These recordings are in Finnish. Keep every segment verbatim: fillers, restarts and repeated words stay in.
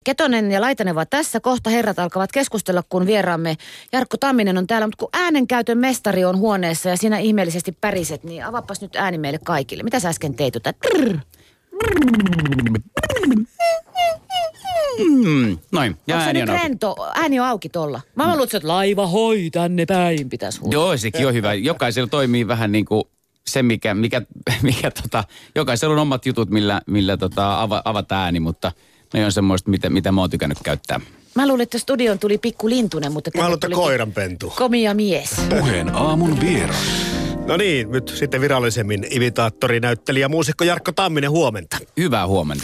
Ketonen ja Laitanen ovat tässä. Kohta herrat alkavat keskustella, kun vieraamme Jarkko Tamminen on täällä. Mutta kun äänenkäytön mestari on huoneessa ja sinä ihmeellisesti päriset, niin avaapas nyt ääni meille kaikille. Mitä sä äsken teit? Mm, noin. Ja onko se nyt rento? Ääni on auki tolla. Mä oon luullut, että laiva hoi tänne päin pitäisi huutaa. Joo, sekin on hyvä. Jokaisella toimii vähän niin kuin se, mikä, mikä, mikä tota, jokaisella on omat jutut, millä, millä tota, ava, avata ääni, mutta ne on semmoista, mitä, mitä mä oon tykännyt käyttää. Mä luulin, että studioon tuli pikku lintunen, mutta... Mä haluan koiranpentu. Komia mies. Puheen aamun vieras. No niin, nyt sitten virallisemmin imitaattori, näyttelijä, muusikko Jarkko Tamminen, huomenta. Hyvää huomenta.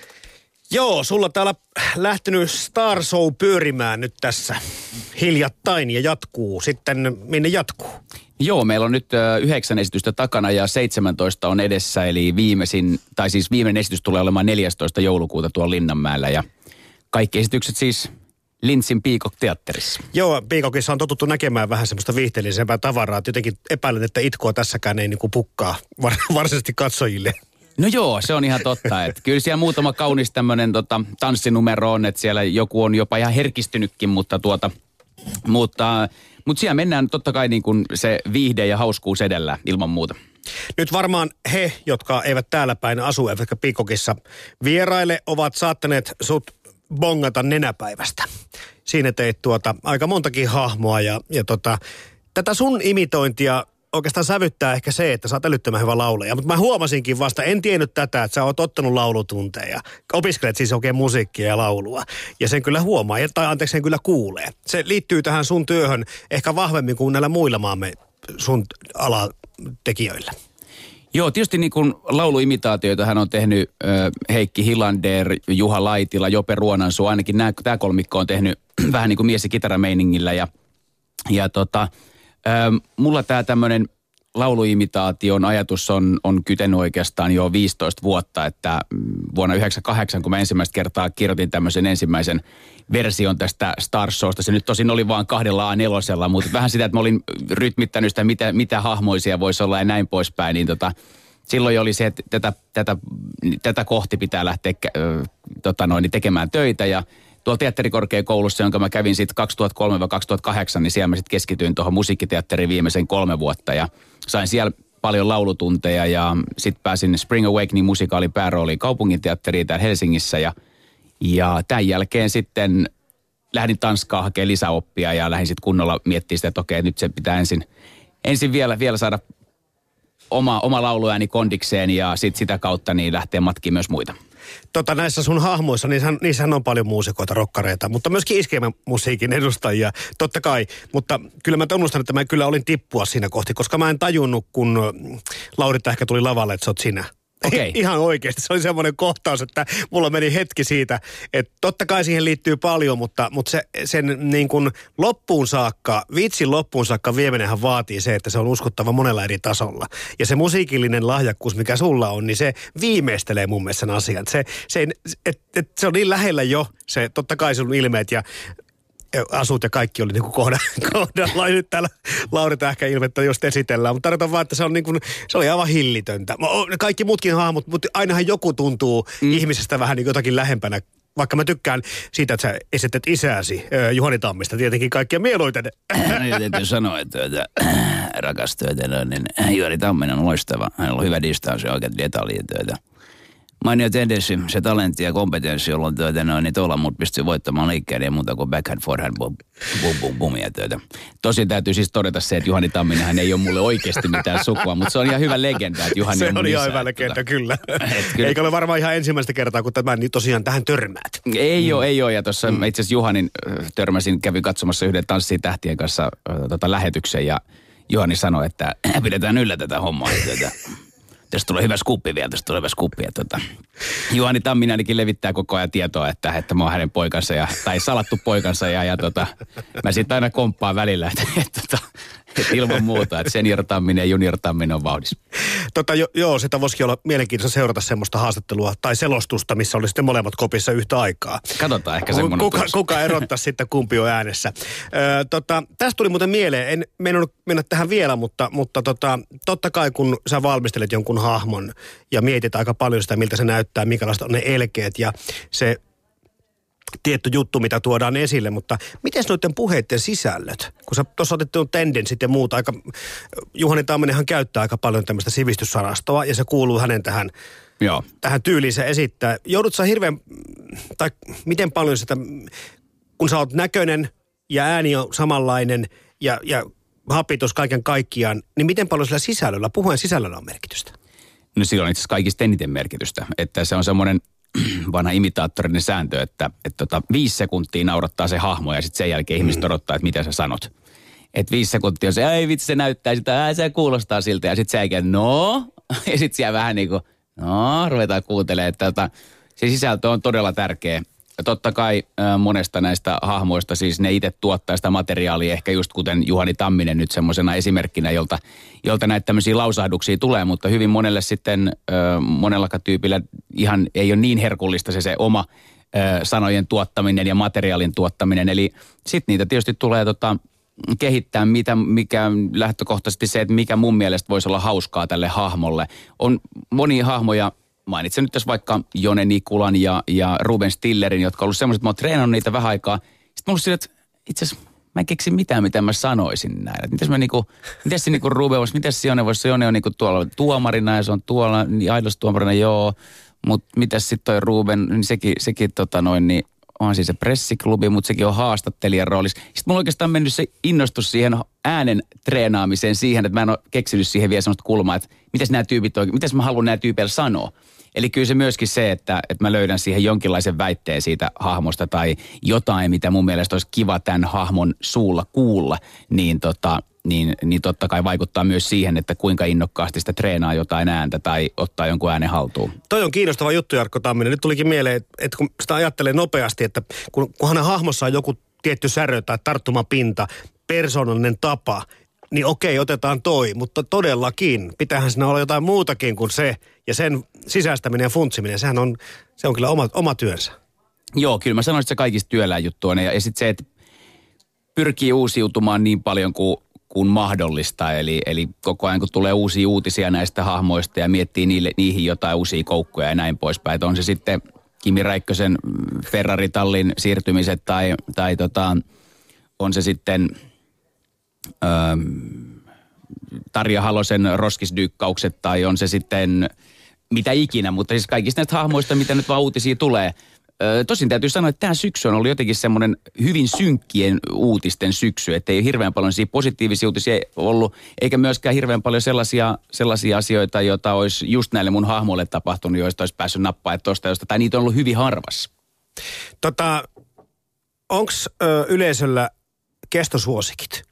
Joo, sulla täällä lähtenyt Star Show pyörimään nyt tässä hiljattain ja jatkuu. Sitten minne jatkuu? Joo, meillä on nyt yhdeksän esitystä takana ja seitsemäntoista on edessä, eli viimeisin, tai siis viimeinen esitys tulee olemaan neljästoista joulukuuta tuolla Linnanmäellä ja kaikki esitykset siis Lintzin Peacock-teatterissa. Joo, Peacockissa on totuttu näkemään vähän semmoista viihteellisempää tavaraa. Jotenkin epäilen, että itkoa tässäkään ei niinku pukkaa var- varsinaisesti katsojille. No joo, se on ihan totta. Että kyllä siellä muutama kaunis tämmöinen tota, tanssinumero on, että siellä joku on jopa ihan herkistynytkin, mutta tuota, mutta, mutta siellä mennään totta kai niin kuin se viihde ja hauskuus edellä ilman muuta. Nyt varmaan he, jotka eivät täällä päin asu, eivätkä Peacockissa vieraille, ovat saattaneet sut bongata nenäpäivästä. Siinä teit tuota aika montakin hahmoa ja, ja tota, tätä sun imitointia oikeastaan sävyttää ehkä se, että sä oot älyttömän hyvä laulaja. Mutta mä huomasinkin vasta, en tiennyt tätä, että sä oot ottanut laulutunteja. Opiskelet siis oikein musiikkia ja laulua. Ja sen kyllä huomaa, tai anteeksi sen kyllä kuulee. Se liittyy tähän sun työhön ehkä vahvemmin kuin näillä muilla maamme sun alatekijöillä. Joo, tietysti niin kuin lauluimitaatioita hän on tehnyt äh, Heikki Hilander, Juha Laitila, Jope Ruonansuu. Ainakin tämä kolmikko on tehnyt vähän niin kuin mies- ja kitarameiningillä. Ja, ja tota, äh, mulla tämä tämmöinen lauluimitaation ajatus on, on kytenyt oikeastaan jo viisitoista vuotta. Että vuonna yhdeksänkymmentäkahdeksan, kun mä ensimmäistä kertaa kirjoitin tämmöisen ensimmäisen version tästä Star Showsta. Se nyt tosin oli vaan kahdella A neljä, mutta vähän sitä, että mä olin rytmittänyt sitä, mitä, mitä hahmoisia voisi olla ja näin poispäin. Niin tota, silloin oli se, että tätä, tätä, tätä kohti pitää lähteä äh, tota noin, tekemään töitä. Ja tuolla teatterikorkeakoulussa, jonka mä kävin sitten kaksituhattakolme kaksituhattakahdeksan, niin siellä mä sitten keskityin tuohon musiikkiteatteriin viimeisen kolme vuotta. Ja sain siellä paljon laulutunteja ja sitten pääsin Spring Awakening musikaalin päärooliin kaupunginteatteriin täällä Helsingissä ja Ja tämän jälkeen sitten lähdin Tanskaan hakemaan lisäoppia ja lähdin sitten kunnolla miettimään sitä, että okei, nyt se pitää ensin, ensin vielä, vielä saada oma, oma lauluääni kondikseen ja sitten sitä kautta niin lähtee matkimaan myös muita. Tota, näissä sun hahmoissa, niissähän, niissähän on paljon muusikoita, rokkareita, mutta myöskin iskemän musiikin edustajia, totta kai. Mutta kyllä mä tunnustan, että mä kyllä olin tippua siinä kohti, koska mä en tajunnut, kun Laurita ehkä tuli lavalle, että sä oot sinä. Okay. Ihan oikeasti. Se oli semmoinen kohtaus, että mulla meni hetki siitä, että totta kai siihen liittyy paljon, mutta, mutta se, sen niin kuin loppuun saakka, vitsin loppuun saakka vieminenhän vaatii se, että se on uskottava monella eri tasolla. Ja se musiikillinen lahjakkuus, mikä sulla on, niin se viimeistelee mun mielestä sen asian. Se, se, et, et, se on niin lähellä jo, se totta kai sun ilmeet ja asut ja kaikki oli niin kuin kohda, kohdalla. Nyt täällä Laurita ehkä ilmettä just esitellään, mutta tarkoitan vaan, että se, on niin kuin, se oli aivan hillitöntä. Kaikki muutkin hahmot, mutta ainahan joku tuntuu mm. ihmisestä vähän niin jotakin lähempänä. Vaikka mä tykkään siitä, että sä esität isääsi Juhani Tammista tietenkin kaikkien mieluiten. No täytyy sanoa, että rakas työtä, niin Juhani Tamminen on loistava. Hänellä on hyvä distanssi ja oikeat detaljitöitä. Mainio tendenssi, se talentti ja kompetenssi, jolloin työtä noin, niin tuolla mut pystyy voittamaan liikkeelle ja muuta kuin backhand, forehand, bum, bum, bum, bumia työtä. Tosin täytyy siis todeta se, että Juhani Tamminen hän ei ole mulle oikeasti mitään sukua, mutta se on ihan hyvä legenda, että Juhani se on on ihan hyvä legenda, tota, kyllä. kyllä. Eikä ole varmaan ihan ensimmäistä kertaa, kun tämän niin tosiaan tähän törmäät. Ei mm. ole, ei ole. Ja tuossa mm. itse asiassa Juhanin törmäsin, kävin katsomassa yhden Tanssii tähtien kanssa äh, tota, lähetyksen ja Juhani sanoi, että pidetään yllä tätä hommaa. Tätä. Tästä tulee hyvä skuppi vielä, tästä tulee hyvä skuppi. Tota, Juhani Tamminen ainakin levittää koko ajan tietoa, että, että mä oon hänen poikansa, ja, tai salattu poikansa, ja, ja tota, mä sitten aina komppaan välillä, että, että, että, että ilman muuta, että senior Tamminen ja junior Tamminen on vauhdissa. Tota, jo, joo, sitä voisikin olla mielenkiintoista seurata semmoista haastattelua tai selostusta, missä oli sitten molemmat kopissa yhtä aikaa. Katsotaan ehkä semmoinen kuka, kuka erottaa sitten kumpi on äänessä. Ö, tota, tästä tuli muuten mieleen, en mennyt mennä tähän vielä, mutta, mutta tota, totta kai kun sä valmistelet jonkun hahmon ja mietit aika paljon sitä, miltä se näyttää, minkälaiset on ne elkeet ja se tietty juttu, mitä tuodaan esille, mutta miten noiden puheiden sisällöt? Kun sä tuossa otit tuon tendenssit ja muuta, aika, Juhani Tamminenhan käyttää aika paljon tämmöistä sivistyssanastoa ja se kuuluu hänen tähän, Joo. tähän tyyliin se esittää. Joudut sä hirveän, tai miten paljon sitä, kun sä oot näköinen ja ääni on samanlainen ja, ja hapitus kaiken kaikkiaan, niin miten paljon sillä sisällöllä, puheen sisällöllä on merkitystä? No sillä on itse asiassa kaikista eniten merkitystä, että se on semmoinen vanha imitaattorinen sääntö, että, että tota, viisi sekuntia naurattaa se hahmo ja sitten sen jälkeen mm. ihmiset odottaa, että mitä sä sanot. Että viisi sekuntia on se, ei vitsi se näyttää sitä, ää, se kuulostaa siltä ja sitten sen jälkeen, no, ja sitten siellä vähän niin kuin, no, ruvetaan kuuntelemaan, että tota, se sisältö on todella tärkeä. Ja totta kai äh, monesta näistä hahmoista, siis ne itse tuottaa sitä materiaalia, ehkä just kuten Juhani Tamminen nyt semmoisena esimerkkinä, jolta, jolta näitä tämmöisiä lausahduksia tulee, mutta hyvin monelle sitten, äh, monellakaan tyypillä ihan ei ole niin herkullista se, se oma äh, sanojen tuottaminen ja materiaalin tuottaminen. Eli sitten niitä tietysti tulee tota, kehittää, mitä, mikä lähtökohtaisesti se, että mikä mun mielestä voisi olla hauskaa tälle hahmolle. On monia hahmoja. Mainitsen nyt tässä vaikka Jone Nikulan ja, ja Ruben Stillerin, jotka on ollut semmoiset, että mä oon treenannut niitä vähän aikaa. Sitten mä oon sillä, että itse asiassa mä en keksi mitään, mitä mä sanoisin näin. Että mitäs mä niinku, mitäs se niinku Ruben voisi, mitäs se Jone voisi, se Jone on niinku tuolla tuomarina ja se on tuolla niin aidostuomarina, joo. Mutta mitäs sitten toi Ruben, niin sekin, sekin tota noin, niin onhan siis se pressiklubi, mutta sekin on haastattelijan roolissa. Sitten mulla on oikeastaan mennyt se innostus siihen äänen treenaamiseen siihen, että mä en ole keksinyt siihen vielä sellaista kulmaa, että mitäs nämä tyypit oikein, mitäs mä haluan nämä tyypeillä sanoa. Eli kyllä se myöskin se, että, että mä löydän siihen jonkinlaisen väitteen siitä hahmosta tai jotain, mitä mun mielestä olisi kiva tämän hahmon suulla kuulla, niin, tota, niin, niin totta kai vaikuttaa myös siihen, että kuinka innokkaasti sitä treenaa jotain ääntä tai ottaa jonkun äänen haltuun. Toi on kiinnostava juttu, Jarkko Tamminen. Nyt tulikin mieleen, että kun sitä ajattelee nopeasti, että kun, kun hänen hahmossa on joku tietty särö tai tarttumapinta, persoonallinen tapa, niin okei, otetaan toi, mutta todellakin pitäähän siinä olla jotain muutakin kuin se, ja sen sisäistäminen ja funtsiminen, sehän on, se on kyllä oma, oma työnsä. Joo, kyllä mä sanoisin, että se kaikista työllään juttu on, ja, ja sitten se, että pyrkii uusiutumaan niin paljon kuin, kuin mahdollista, eli, eli koko ajan kun tulee uusia uutisia näistä hahmoista ja miettii niille, niihin jotain uusia koukkuja ja näin poispäin, että on se sitten Kimi Räikkösen Ferrari-tallin siirtymiset tai, tai tota, on se sitten Öö, Tarja Halosen roskisdyykkaukset tai on se sitten mitä ikinä, mutta siis kaikista näistä hahmoista, mitä nyt vaan uutisia tulee. Öö, tosin täytyy sanoa, että tämä syksy on ollut jotenkin semmoinen hyvin synkkien uutisten syksy, että ei hirveän paljon siinä positiivisia uutisia ollut, eikä myöskään hirveän paljon sellaisia, sellaisia asioita, joita olisi just näille mun hahmoille tapahtunut, joista olisi päässyt nappaa tuosta, josta, tai niitä on ollut hyvin harvassa. Tota, onko yleisöllä kestosuosikit?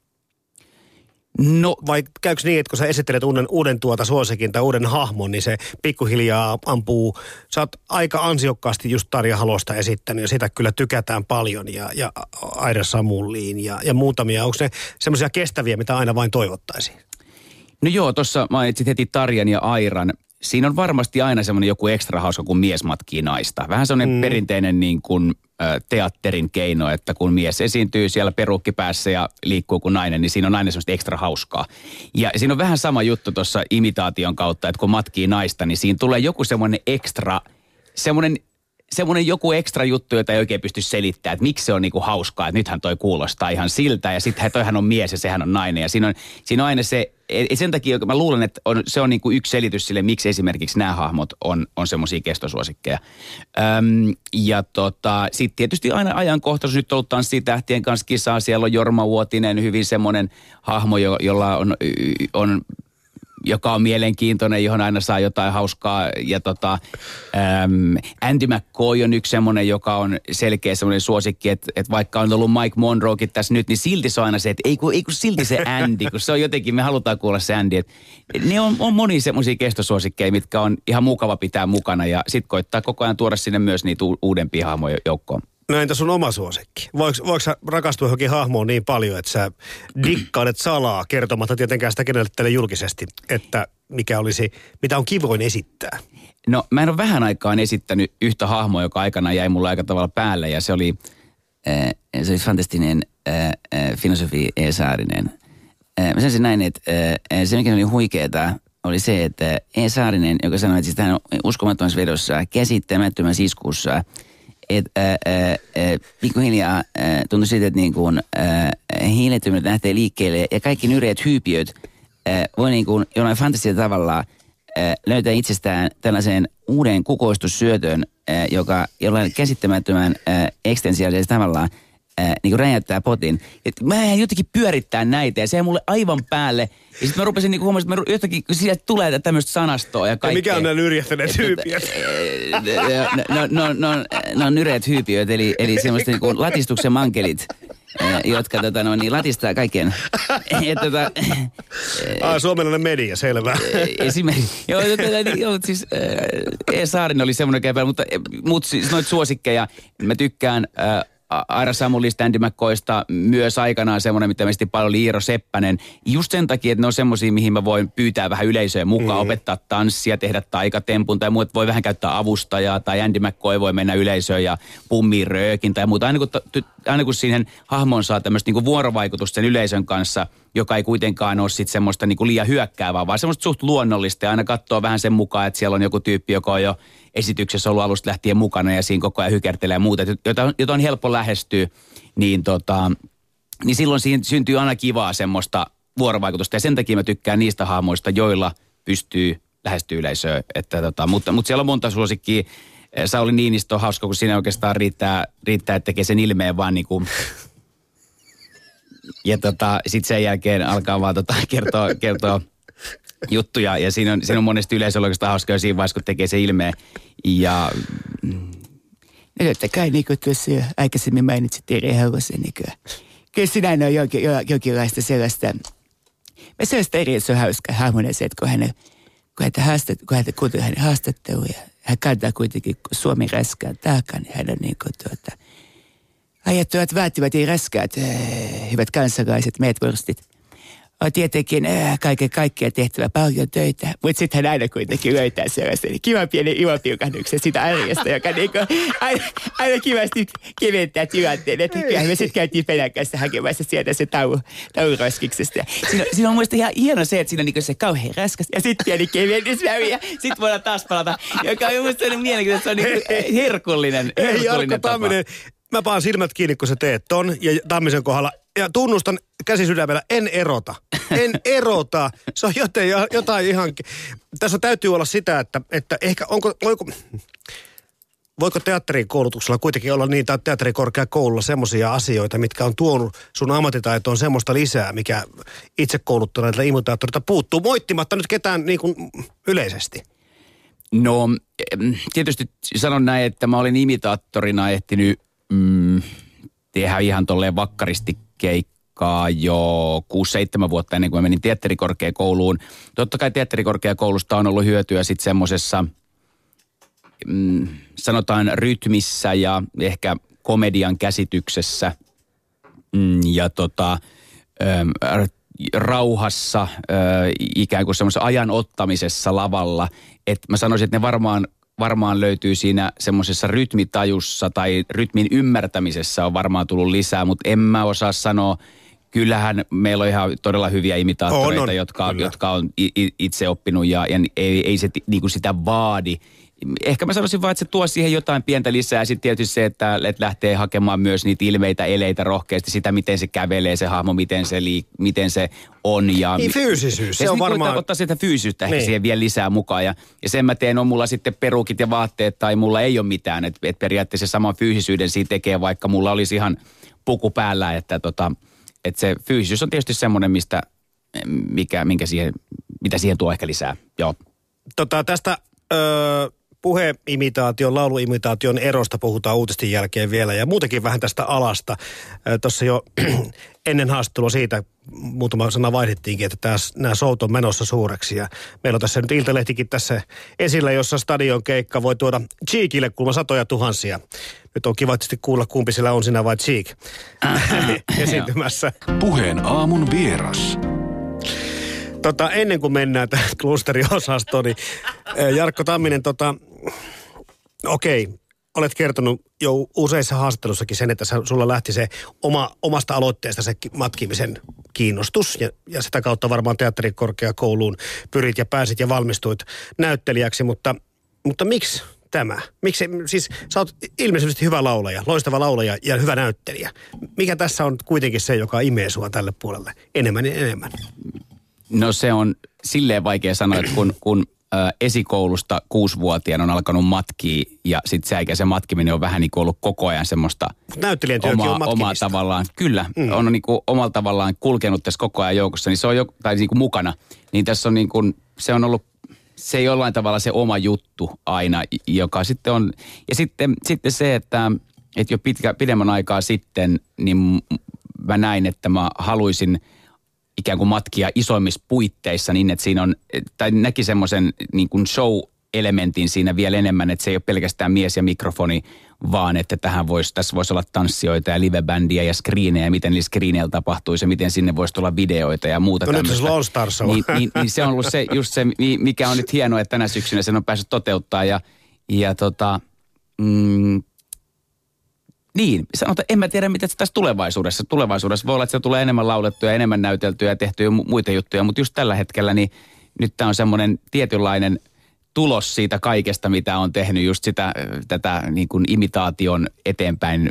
No, vai käykö niin, että kun sä esittelet uuden, uuden tuota suosikin tai uuden hahmon, niin se pikkuhiljaa ampuu. Sä oot aika ansiokkaasti just Tarja Halosta esittänyt ja sitä kyllä tykätään paljon ja, ja Aira Samulliin ja, ja muutamia. Onko ne semmoisia kestäviä, mitä aina vain toivottaisiin? No joo, tuossa mainitsit heti Tarjan ja Airan. Siinä on varmasti aina semmoinen joku ekstra hauska, kun mies matkii naista. Vähän semmoinen mm. perinteinen niin kuin teatterin keino, että kun mies esiintyy siellä peruukki päässä ja liikkuu kuin nainen, niin siinä on aina semmoista ekstra hauskaa. Ja siinä on vähän sama juttu tuossa imitaation kautta, että kun matkii naista, niin siinä tulee joku semmoinen ekstra, semmoinen, semmoinen joku ekstra juttu, jota ei oikein pysty selittämään, että miksi se on niinku hauskaa, että nythän toi kuulostaa ihan siltä ja sitten toihan on mies ja sehän on nainen ja siinä on, siinä on aina se, sen takia mä luulen, että on, se on niinku yksi selitys sille, miksi esimerkiksi nämä hahmot on, on semmoisia kestosuosikkeja. Öm, ja tota, sitten tietysti aina ajankohtaisuus, nyt on ollut Tanssitähtien kanssa kisaa, siellä on Jorma Vuotinen, hyvin semmoinen hahmo, jo, jolla on, on joka on mielenkiintoinen, johon aina saa jotain hauskaa. Ja tota, äm, Andy McCoy on yksi semmoinen, joka on selkeä semmoinen suosikki, että, että vaikka on ollut Mike Monroekin tässä nyt, niin silti se on aina se, että ei kun, ei kun silti se Andy, kun se on jotenkin, me halutaan kuulla se Andy. Että ne on, on monia semmoisia kestosuosikkeja, mitkä on ihan mukava pitää mukana ja sit koittaa koko ajan tuoda sinne myös niitä uudempia hahmoja joukkoon. No entä sun oma suosikki? Voiko, voiko sä rakastua johonkin hahmoon niin paljon, että sä dikkailet salaa kertomatta tietenkään sitä kenelle julkisesti, että mikä olisi, mitä on kivoin esittää? No mä en ole vähän aikaan esittänyt yhtä hahmoa, joka aikana jäi mulle aika tavalla päälle ja se oli, äh, se oli fantastinen äh, filosofi E. Saarinen. Äh, mä sanoisin näin, että äh, se mikä oli huikeeta oli se, että E. Saarinen, joka sanoi, että hän on uskomattomassa vedossa, käsittämättömässä iskussa, että äh, äh, pikkuhiljaa äh, tuntui siitä, että niin kuin, äh, hiilettömyydet lähtee liikkeelle ja kaikki nyreät hyypiöt äh, voi niin kuin jollain fantastisella tavalla äh, löytää itsestään tällaisen uuden kukoistussyötön, äh, joka jollain käsittämättömän äh, ekstensiaalisella tavalla äh, niin kuin räjäyttää potin. Et mä jotenkin pyörittää näitä ja se mulle aivan päälle. Ja sitten mä rupesin niin huomasin, että mä jotenkin, kun sieltä tulee tämmöistä sanastoa ja kaikkea. Ja mikä on nämä nyrjähtäneet hyypiöt? No, no, no, no on nyreät hyypiöt, eli, eli semmoista niin kuin latistuksen mankelit, jotka tota, no, niin latistaa kaiken. Ja, tota, ah, suomalainen media, selvä. Esimerkiksi. Joo, joo siis E. Saarinen oli semmoinen käpä, mutta, mutta siis noita suosikkeja, mä tykkään äh, Aira Samulista, Andy McCoysta, myös aikanaan semmoinen, mitä meistä paljon oli Iiro Seppänen. Just sen takia, että ne on semmoisia, mihin mä voin pyytää vähän yleisöä mukaan, mm. opettaa tanssia, tehdä taikatempun tai muuta. Voi vähän käyttää avustajaa tai Andy McCoy voi mennä yleisöön ja pummii röökin tai muuta. Aina kun, aina kun siihen hahmoon saa tämmöistä niinku vuorovaikutusta sen yleisön kanssa, joka ei kuitenkaan ole sitten semmoista niinku liian hyökkäävää, vaan semmoista suht luonnollista ja aina katsoo vähän sen mukaan, että siellä on joku tyyppi, joka on jo esityksessä ollut alusta lähtien mukana ja siinä koko ajan hykertelee ja muuta, jota, jota on helppo lähestyä, niin, tota, niin silloin siinä syntyy aina kivaa semmoista vuorovaikutusta ja sen takia mä tykkään niistä hahmoista, joilla pystyy lähestyä yleisöä. Että, tota, mutta, mutta siellä on monta suosikkia. Sauli Niinistö on hauska, kun siinä oikeastaan riittää, riittää että tekee sen ilmeen vaan niin kuin. Ja tota, sitten sen jälkeen alkaa vaan tota, kertoa, kertoa juttuja ja siinä on, siinä on monesti yleisöllä oikeastaan hauska jo siinä vaiheessa, kun tekee se ilmeen. Ja no totta kai, niin kuin tuossa jo aikaisemmin mainitsit Eri Hauvasen, niin kyllä, kyllä sinä on jonkin, jonkinlaista sellaista, mä sellaista eri, se on hauska hahmonen se, että kun hän, kun hän, haastat, kun hän kuuntelee hänen haastatteluja, hän kantaa kuitenkin Suomen raskaan taakan, niin hän on niin kuin tuota, ajattuvat vaativat ei raskaat, äh, hyvät kansalaiset, meetvurstit. On tietenkin äh, kaiken kaikkiaan tehtävä paljon töitä, mutta sitten hän aina kuitenkin löytää sellaisen kivan pienen ilmapiukahduksen sitä arjesta, joka niinku aina, aina kivasti keventää tilanteen. Että kyllähän me sitten käytiin Penän kanssa hakemassa sieltä se tau, tauroskiksesta. Siinä, siinä on muista ihan hieno se, että siinä on niinku se kauhean raskas ja sitten pieni kevennysväri ja sitten voidaan taas palata, joka on musta sellainen mielenkiintoinen, se on niinku herkullinen, herkullinen Jarkko Tamminen, mä paan silmät kiinni, kun sä teet ton ja Tammisen kohdalla. Ja tunnustan käsi sydämellä, en erota. En erota. Se on jotain, jotain ihan. Tässä täytyy olla sitä, että, että ehkä onko, voiko, voiko teatterikoulutuksella kuitenkin olla niin, tai teatterikorkeakoululla semmoisia asioita, mitkä on tuonut sun ammattitaitoon semmoista lisää, mikä itse kouluttaneilta imitaattorilta puuttuu, moittimatta nyt ketään niin kuin yleisesti. No tietysti sanon näin, että mä olin imitaattorina ehtinyt mm, tehdä ihan tolleen vakkaristi keikkaa jo kuusi seitsemän vuotta ennen kuin mä menin teatterikorkeakouluun. Totta kai teatterikorkeakoulusta on ollut hyötyä sitten semmosessa, mm, sanotaan rytmissä ja ehkä komedian käsityksessä mm, ja tota, ö, rauhassa, ö, ikään kuin semmoisessa ajan ottamisessa lavalla. Että mä sanoisin, että ne varmaan varmaan löytyy siinä semmoisessa rytmitajussa tai rytmin ymmärtämisessä on varmaan tullut lisää, mutta en mä osaa sanoa. Kyllähän meillä on ihan todella hyviä imitaattoreita, on, on, jotka, jotka on itse oppinut ja, ja ei, ei se niinku sitä vaadi. Ehkä mä sanoisin vaan, että se tuo siihen jotain pientä lisää. Sitten tietysti se, että, että lähtee hakemaan myös niitä ilmeitä, eleitä rohkeasti, sitä miten se kävelee se hahmo, miten se, liik- miten se on. Ja niin fyysisyys, se on niin varmaan. Ottaa sitä fyysistä ehkä niin. Siihen vielä lisää mukaan. Ja, ja sen mä teen, on mulla sitten perukit ja vaatteet tai mulla ei ole mitään. Että et periaatteessa saman fyysisyyden siitä tekee, vaikka mulla olisi ihan puku päällä. Että tota, et se fyysisyys on tietysti semmoinen, mistä, mikä, minkä siihen, mitä siihen tuo ehkä lisää. Joo. Tota, tästä Öö... puheimitaation, lauluimitaation erosta puhutaan uutisten jälkeen vielä ja muutenkin vähän tästä alasta. Tuossa jo ennen haastattelua siitä muutama sana vaihdettiinkin, että täs, nämä showt on menossa suureksi ja meillä on tässä nyt Iltalehtikin tässä esillä, jossa stadion keikka voi tuoda Cheekille kuulemma satoja tuhansia. Nyt on kiva tietysti kuulla, kumpi sillä on, sinä vai Cheek esiintymässä. Puheen aamun vieras. Tota, ennen kuin mennään tähän klusteriosastoon, niin Jarkko Tamminen, tota, okei, olet kertonut jo useissa haastattelussakin sen, että sulla lähti se oma, omasta aloitteesta se matkimisen kiinnostus ja, ja sitä kautta varmaan teatterikorkeakouluun pyrit ja pääsit ja valmistuit näyttelijäksi, mutta, mutta miksi tämä? Miksi, siis sä oot ilmeisesti hyvä laulaja, loistava laulaja ja hyvä näyttelijä. Mikä tässä on kuitenkin se, joka imee sua tälle puolelle enemmän ja enemmän? No se on silleen vaikea sanoa, että kun, kun ä, esikoulusta kuusivuotiaana on alkanut matkia ja sit se eikä se matkiminen on vähän niin kuin ollut koko ajan semmoista näyttelijän työkin omaa, on omaa tavallaan, kyllä, mm. on niin kuin omalla tavallaan kulkenut tässä koko ajan joukossa, niin se on jo, tai niin kuin mukana, niin tässä on niin kuin, se on ollut, se ei jollain tavalla se oma juttu aina, joka sitten on, ja sitten, sitten se, että, että jo pitkä, pidemmän aikaa sitten, niin mä näin, että mä haluaisin ikään kuin matkia isoimmissa puitteissa niin, että siinä on, tai näki semmoisen niin kuin show-elementin siinä vielä enemmän, että se ei ole pelkästään mies ja mikrofoni, vaan että tähän voisi, tässä voisi olla tanssijoita ja livebändiä ja screenejä, miten niillä screeneillä tapahtuisi ja miten sinne voisi tulla videoita ja muuta no tämmöistä. Nyt se All Stars on. Niin, niin, niin se on ollut se, just se, mikä on nyt hienoa, että tänä syksynä sen on päässyt toteuttaa ja, ja tota, mm, niin, sanotaan, en mä tiedä mitä tässä tulevaisuudessa. Tulevaisuudessa voi olla, että se tulee enemmän laulettuja, enemmän näyteltyä ja tehtyä muita juttuja, mutta just tällä hetkellä niin nyt tämä on semmoinen tietynlainen tulos siitä kaikesta, mitä on tehnyt just sitä, tätä niin kuin imitaation eteenpäin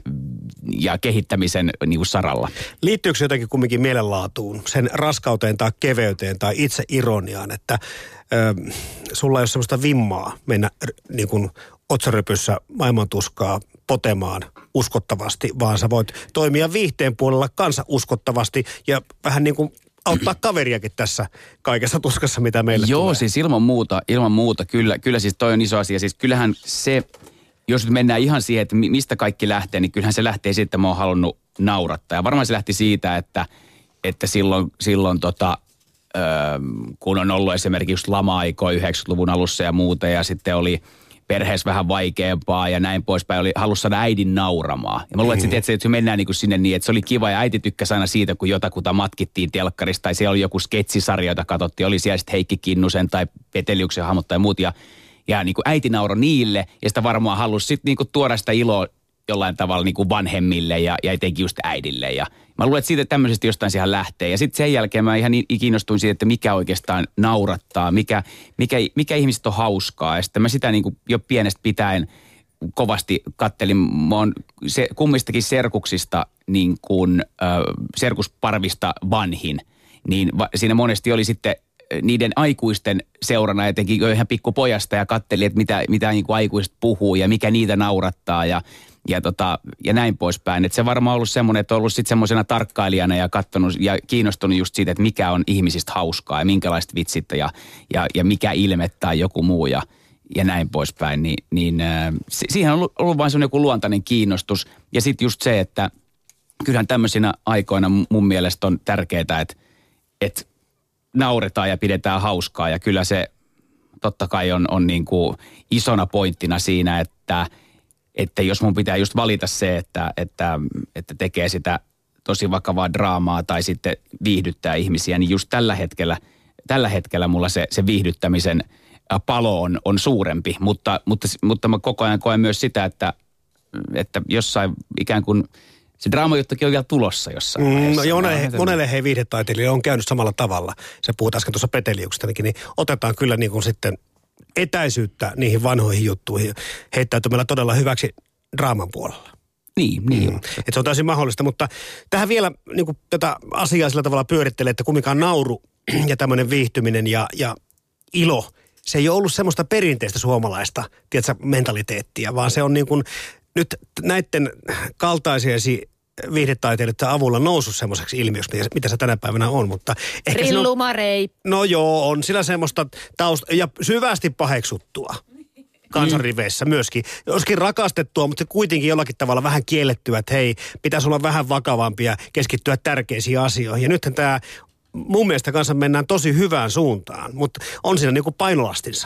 ja kehittämisen niin kuin saralla. Liittyykö se jotenkin kumminkin mielenlaatuun, sen raskauteen tai keveyteen tai itse ironiaan, että ö, sulla ei ole semmoista vimmaa mennä niin kuin otsarypyssä maailmantuskaa potemaan uskottavasti, vaan sä voit toimia viihteen puolella kanssa uskottavasti ja vähän niin kuin auttaa kaveriakin tässä kaikessa tuskassa, mitä meille Joo, tulee. siis ilman muuta, ilman muuta, kyllä, kyllä siis toi on iso asia. Siis kyllähän se, jos nyt mennään ihan siihen, että mistä kaikki lähtee, niin kyllähän se lähtee siitä, että mä oon halunnut naurattaa. Ja varmaan se lähti siitä, että, että silloin, silloin tota, öö, kun on ollut esimerkiksi just lama-aikoja yhdeksänkymmentäluvun alussa ja muuta, ja sitten oli perheessä vähän vaikeampaa ja näin poispäin. Oli halusi saada äidin nauramaan. Ja mä luulen, että, että se mennään niin kuin sinne niin, että se oli kiva ja äiti tykkäsi aina siitä, kun jotakuta matkittiin telkkarista tai siellä oli joku sketsisarja, jota katsottiin. Oli siellä sitten Heikki Kinnusen tai Peteliuksen hahmot tai muut ja, ja niin kuin äiti nauro niille ja sitä varmaan halusi sitten niin kuin tuoda sitä iloa jollain tavalla niin kuin vanhemmille ja, ja etenkin just äidille. Ja mä luulen, että siitä tämmöisestä jostain siihen lähtee. Ja sitten sen jälkeen mä ihan kiinnostuin siitä, että mikä oikeastaan naurattaa, mikä, mikä, mikä ihmiset on hauskaa. Ja sitten mä sitä niin kuin jo pienestä pitäen kovasti kattelin. Mä oon se, kummistakin serkuksista, niin kuin äh, serkusparvista vanhin. Niin va, siinä monesti oli sitten niiden aikuisten seurana etenkin ihan pikkupojasta ja katteli, että mitä, mitä niin kuin aikuiset puhuu ja mikä niitä naurattaa ja Ja, tota, ja näin poispäin. Että se varmaan ollut semmoinen, että on ollut sitten semmoisena tarkkailijana ja katsonut ja kiinnostunut just siitä, että mikä on ihmisistä hauskaa ja minkälaiset vitsit ja, ja, ja mikä ilme tai joku muu ja, ja näin poispäin. Ni, niin äh, siihen on ollut, ollut vain semmoinen joku luontainen kiinnostus. Ja sitten just se, että kyllähän tämmöisinä aikoina mun mielestä on tärkeää, että, että nauretaan ja pidetään hauskaa. Ja kyllä se totta kai on, on niin kuin isona pointtina siinä, että Että jos mun pitää just valita se, että, että, että tekee sitä tosi vakavaa draamaa tai sitten viihdyttää ihmisiä, niin just tällä hetkellä, tällä hetkellä mulla se, se viihdyttämisen palo on, on suurempi. Mutta, mutta, mutta mä koko ajan koen myös sitä, että, että jossain ikään kuin se draamajuttukin on vielä tulossa jossain mm, vaiheessa. No monelle, monelle hei viihdetaiteilijoille on käynyt samalla tavalla. Se puhut äsken tuossa Peteliuksestakin, niin otetaan kyllä niin kuin sitten etäisyyttä niihin vanhoihin juttuihin heittäytymällä todella hyväksi draaman puolella. Niin, niin. Mm. Että se on täysin mahdollista, mutta tähän vielä niin kuin tätä asiaa sillä tavalla pyörittelee, että kumminkaan nauru ja tämmöinen viihtyminen ja, ja ilo, se ei ole ollut semmoista perinteistä suomalaista, tiedätkö, mentaliteettia, vaan se on niin kuin nyt näiden kaltaisiesi viihdetaiteilijoiden avulla noussut semmoiseksi ilmiöksi, mitä se tänä päivänä on, mutta ehkä Rillumarei. No joo, on sillä semmoista tausta ja syvästi paheksuttua kansanriveissä myöskin. Joskin rakastettua, mutta kuitenkin jollakin tavalla vähän kiellettyä, että hei, pitäisi olla vähän vakavampi ja keskittyä tärkeisiin asioihin. Ja nythän tämä mun mielestä kanssa mennään tosi hyvään suuntaan, mutta on siinä niinku painolastinsa.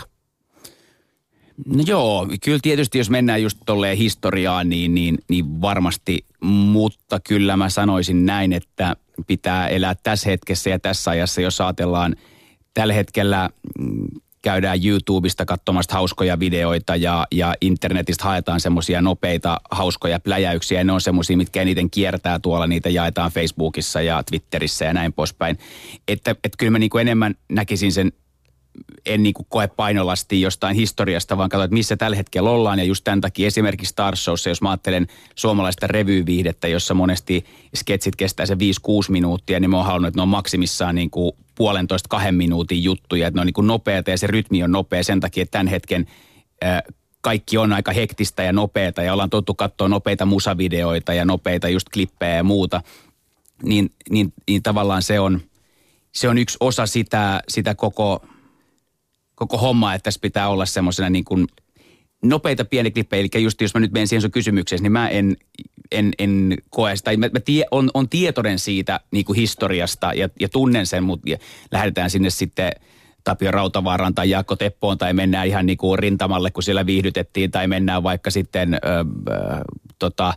No joo, kyllä tietysti jos mennään just tolleen historiaan, niin, niin, niin varmasti, mutta kyllä mä sanoisin näin, että pitää elää tässä hetkessä ja tässä ajassa, jos ajatellaan tällä hetkellä käydään YouTubesta katsomasta hauskoja videoita ja, ja internetistä haetaan semmoisia nopeita hauskoja pläjäyksiä ja ne on semmoisia, mitkä eniten kiertää tuolla, niitä jaetaan Facebookissa ja Twitterissä ja näin poispäin. Että, että kyllä mä niin kuin enemmän näkisin sen en niin kuin koe painolasti jostain historiasta, vaan katsoin, että missä tällä hetkellä ollaan. Ja just tämän takia esimerkiksi Star Showssa, jos mä ajattelen suomalaista revyviihdettä, jossa monesti sketsit kestää se viisi kuusi minuuttia, niin mä oon halunnut, että ne on maksimissaan niin kuin puolentoista kahden minuutin juttuja. Että ne on niin kuin nopeata ja se rytmi on nopea sen takia, että tämän hetken äh, kaikki on aika hektistä ja nopeata ja ollaan tottu katsoa nopeita musavideoita ja nopeita just klippejä ja muuta. Niin, niin, niin tavallaan se on, se on yksi osa sitä, sitä koko, koko hommaa, että tässä pitää olla semmoisena niin kuin nopeita pieni klippejä. Eli just jos mä nyt menen siihen sun kysymykseen, niin mä en, en, en koe sitä. Mä, mä tie, on, on tietoinen siitä niin kuin historiasta ja, ja tunnen sen, mutta lähdetään sinne sitten Tapio Rautavaaraan tai Jaakko Teppoon tai mennään ihan niin kuin rintamalle, kun siellä viihdytettiin, tai mennään vaikka sitten ö, ö, tota,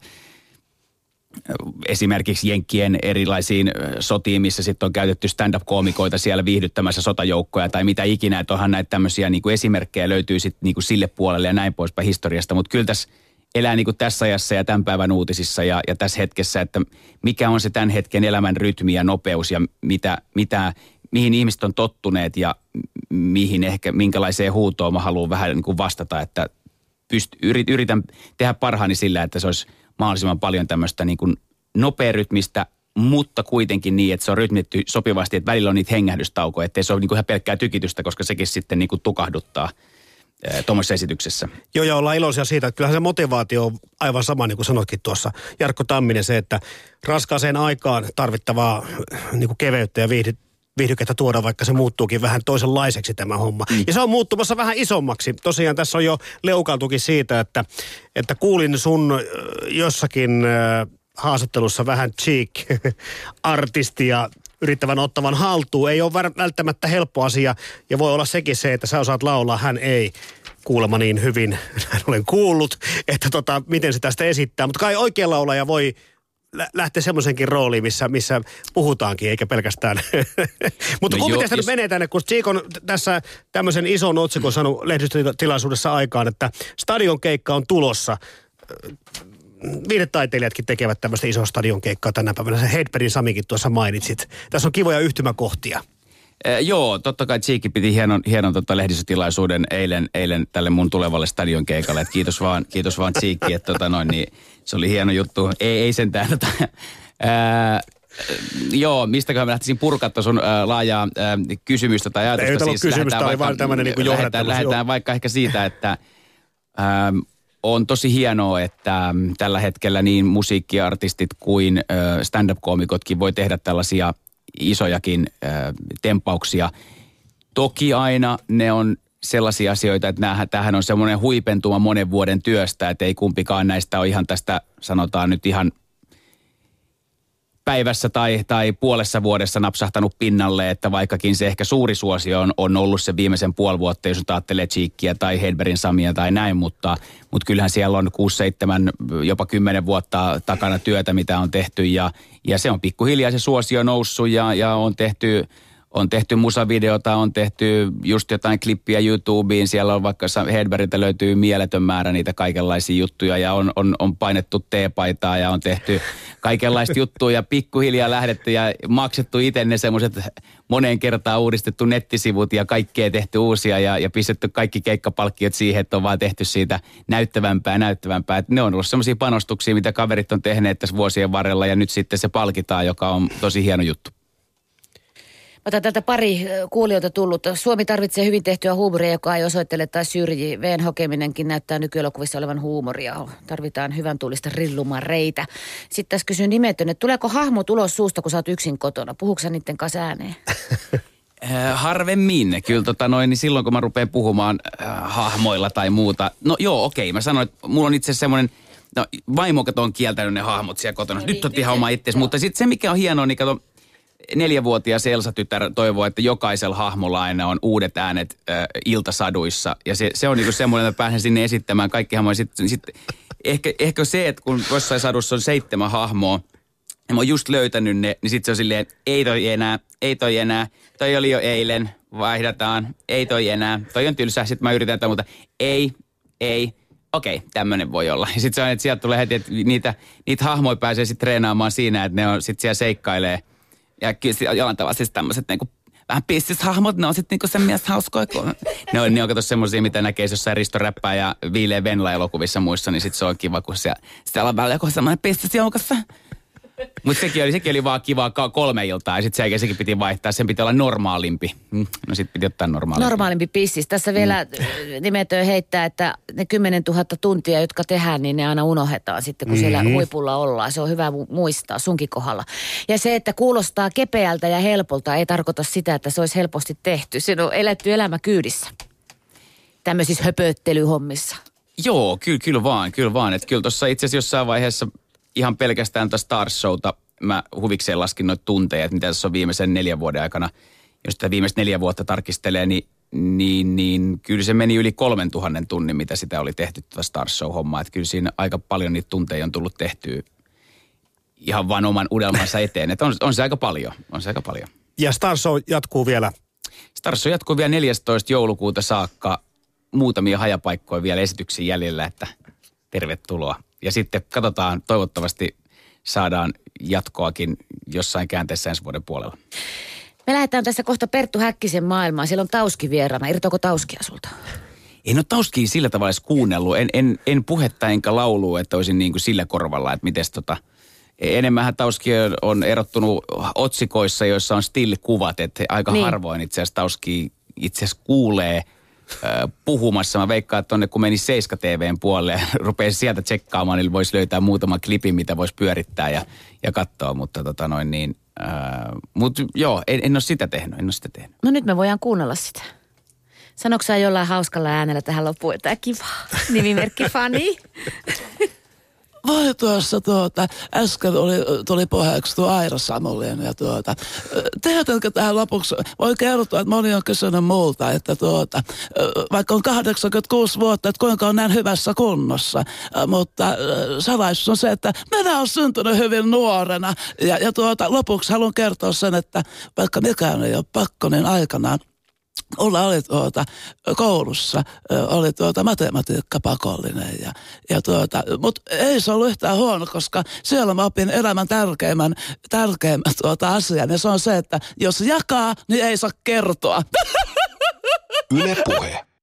esimerkiksi Jenkkien erilaisiin sotiin, missä sitten on käytetty stand-up-koomikoita siellä viihdyttämässä sotajoukkoja tai mitä ikinä, että onhan näitä tämmöisiä niin kuin esimerkkejä löytyy sitten niin kuin sille puolelle ja näin poispäin historiasta, mutta kyllä tässä elää niin kuin tässä ajassa ja tämän päivän uutisissa ja, ja tässä hetkessä, että mikä on se tämän hetken elämän rytmi ja nopeus ja mitä, mitä, mihin ihmiset on tottuneet ja mihin ehkä, minkälaiseen huutoon mä haluan vähän niin kuin vastata, että pyst, yrit, yritän tehdä parhaani sillä, että se olisi mahdollisimman paljon tämmöistä niin kuin nopearytmistä, mutta kuitenkin niin, että se on rytmitty sopivasti, että välillä on niitä hengähdystaukoja, ettei se ole niin kuin ihan pelkkää tykitystä, koska sekin sitten niin kuin tukahduttaa tuommoisessa esityksessä. Joo, ja ollaan iloisia siitä, että kyllähän se motivaatio on aivan sama, niin kuin sanotkin tuossa, Jarkko Tamminen, se, että raskaaseen aikaan tarvittavaa niin kuin keveyttä ja viihdy, viihdykettä tuoda, vaikka se muuttuukin vähän toisenlaiseksi tämä homma. Mm. Ja se on muuttumassa vähän isommaksi. Tosiaan tässä on jo leukailtukin siitä, että, että kuulin sun jossakin äh, haastattelussa vähän cheek-artistia yrittävän ottavan haltuun. Ei ole välttämättä helppo asia, ja voi olla sekin se, että sä osaat laulaa, hän ei kuulemma niin hyvin, hän olen kuullut, että tota, miten se tästä esittää. Mutta kai oikea laulaja voi lähteä semmoisenkin rooliin, missä, missä puhutaankin, eikä pelkästään. Mutta no kun miten sitä nyt menee tänne, kun Cheek on tässä tämmöisen ison otsikon saanut lehdistötilaisuudessa aikaan, että stadionkeikka on tulossa. Viihdetaiteilijatkin tekevät tämmöistä isoa stadionkeikkaa tänä päivänä. Se Hedbergin Samikin tuossa mainitsit. Tässä on kivoja yhtymäkohtia. Eh, joo, totta kai Cheek piti hienon, hienon tota lehdistötilaisuuden eilen, eilen tälle mun tulevalle stadionkeikalle. Et kiitos vaan, kiitos vaan Cheek, että tota noin, niin se oli hieno juttu. Ei, ei sentään. Tota, ää, joo, mistäköhän mä lähtisin purkaa sun ää, laajaa ää, kysymystä tai ajatusta. Ei ollut siis kysymystä, oli vaan tämmöinen niin lähdetään, lähdetään vaikka ehkä siitä, että ää, on tosi hienoa, että tällä hetkellä niin musiikkiartistit kuin ää, stand-up-koomikotkin voi tehdä tällaisia isojakin ää, tempauksia. Toki aina ne on sellaisia asioita, että näähän, tämähän on semmoinen huipentuma monen vuoden työstä, että ei kumpikaan näistä ole ihan tästä, sanotaan nyt ihan päivässä tai, tai puolessa vuodessa napsahtanut pinnalle, että vaikkakin se ehkä suuri suosio on, on ollut se viimeisen puoli vuotta, jos nyt ajattelee Cheekia tai Hedbergin Samia tai näin, mutta, mutta kyllähän siellä on kuusi, seitsemän, jopa kymmenen vuotta takana työtä, mitä on tehty ja, ja se on pikkuhiljaa se suosio noussut ja, ja on tehty On tehty musavideota, on tehty just jotain klippiä YouTubeen. Siellä on vaikka Hedbergiltä löytyy mieletön määrä niitä kaikenlaisia juttuja ja on, on, on painettu teepaitaa ja on tehty kaikenlaista juttuja ja pikkuhiljaa lähdetty ja maksettu itse ne semmoiset moneen kertaan uudistettu nettisivut ja kaikkea tehty uusia ja, ja pistetty kaikki keikkapalkkiot siihen, että on vaan tehty siitä näyttävämpää ja näyttävämpää. Et ne on ollut semmoisia panostuksia, mitä kaverit on tehneet tässä vuosien varrella ja nyt sitten se palkitaan, joka on tosi hieno juttu. Otan täältä pari kuulijoita tullut. Suomi tarvitsee hyvin tehtyä huumoria, joka ei osoittele tai syrji. Veen hokeminenkin näyttää nykyelokuvissa olevan huumoria. Tarvitaan hyvän tuulista rillumareitä. Sitten tässä kysyn nimetön, että tuleeko hahmot ulos suusta, kun sä oot yksin kotona? Puhuuko sä niiden kanssa ääneen? Harvemmin. Kyllä tota noin, niin silloin kun mä rupean puhumaan äh, hahmoilla tai muuta. No joo, okei. Mä sanoin, että mulla on itse asiassa semmoinen, no vaimo on kieltänyt ne hahmot siellä kotona. No, nyt on ihan oma itsesi. Mutta sitten se, mikä on hienoa, niin kato, neljävuotias Elsa-tytär toivoo, että jokaisella hahmolla aina on uudet äänet äh, iltasaduissa. Ja se, se on niinku semmoinen, että mä pääsen sinne esittämään kaikki hahmoja. Sitten sit, ehkä, ehkä se, että kun jossain sadussa on seitsemän hahmoa, ja mä oon just löytänyt ne, niin sitten se on silleen, että ei toi enää, ei toi enää, toi oli jo eilen, vaihdataan, ei toi enää, toi on tylsä, sitten mä yritän tätä, mutta ei, ei, okei, tämmönen voi olla. Ja sitten se on, että sieltä tulee heti, että niitä, niitä hahmoja pääsee sitten treenaamaan siinä, että ne on sitten siellä seikkailee. Ja kyllä jalan tavallaan siis tämmöiset niinku vähän pissishahmot, ne on sitten niinku sen mielestä hauskoja. Ne on, ne on kato semmosia, mitä näkee jossain Risto Räppää ja Ville Venla elokuvissa muissa, niin sit se on kiva, kun siellä, siellä on välillä joku semmoinen pissisjoukassa. Mutta sekin oli, sekin oli vaan kivaa kolme iltaa ja sitten sen sekin piti vaihtaa. Sen piti olla normaalimpi. No sitten piti ottaa normaalimpi. Normaalimpi pissis. Tässä vielä mm. nimetön heittää, että ne kymmenen tuhatta tuntia, jotka tehdään, niin ne aina unohdetaan sitten, kun mm-hmm. siellä huipulla ollaan. Se on hyvä muistaa sunkin kohdalla. Ja se, että kuulostaa kepeältä ja helpolta, ei tarkoita sitä, että se olisi helposti tehty. Se on eletty elämä kyydissä. Tämmöisissä höpöttelyhommissa. Joo, kyllä, kyllä vaan, kyllä vaan. Että kyllä tuossa itse asiassa jossain vaiheessa ihan pelkästään tuosta Stars Showta mä huvikseen laskin noita tunteja, että mitä tässä on viimeisen neljän vuoden aikana. Jos sitä viimeistä neljä vuotta tarkistelee, niin, niin, niin kyllä se meni yli kolmen tuhannen tunnin, mitä sitä oli tehty tuota Stars Show-hommaa. Että kyllä siinä aika paljon niitä tunteja on tullut tehtyä ihan vaan oman unelmansa eteen. Että on, on se aika paljon, on se aika paljon. Ja Stars Show jatkuu vielä? Stars Show jatkuu vielä neljästoista joulukuuta saakka. Muutamia hajapaikkoja vielä esityksiä jäljellä, että tervetuloa. Ja sitten katsotaan, toivottavasti saadaan jatkoakin jossain käänteessä ensi vuoden puolella. Me lähdetään tässä kohta Perttu Häkkisen maailmaan. Siellä on Tauski vieraana. Irtoako Tauskia sulta? En ole Tauskia sillä tavalla edes kuunnellut. En, en, en puhetta enkä laulua, että olisin niin kuin sillä korvalla, että mites tota... Enemmänhän Tauski on erottunut otsikoissa, joissa on still-kuvat, että aika niin. harvoin itse asiassa Tauski itse asiassa kuulee puhumassa. Mä veikkaan, että tonne kun meni Seiska T V:n puolelle ja rupeisi sieltä tsekkaamaan, niin voisi löytää muutaman klipin, mitä voisi pyörittää ja, ja katsoa, mutta tota noin niin, ää, mut joo, en, en ole sitä tehnyt, en ole sitä tehnyt. No nyt me voidaan kuunnella sitä. Sanoitko sä jollain hauskalla äänellä tähän loppuun, että kivaa, nimimerkki Fani? Voi tuossa tuota, äsken oli, tuli puheeksi tuo Aira Samullinen ja tuota, tiedätkö tähän lopuksi, voi kertoa, että moni on kysynyt multa, että tuota, vaikka on kahdeksankymmentäkuusi vuotta, että kuinka on näin hyvässä kunnossa, mutta salaisuus on se, että minä olen syntynyt hyvin nuorena ja, ja tuota, lopuksi haluan kertoa sen, että vaikka mikään ei ole pakko, niin aikanaan Ulla oli tuota, koulussa, oli tuota, matematiikka pakollinen, ja, ja tuota, mutta ei se ollut yhtään huono, koska siellä mä opin elämän tärkeimmän, tärkeimmän tuota asian, ja se on se, että jos jakaa, niin ei saa kertoa. Yle Puhe.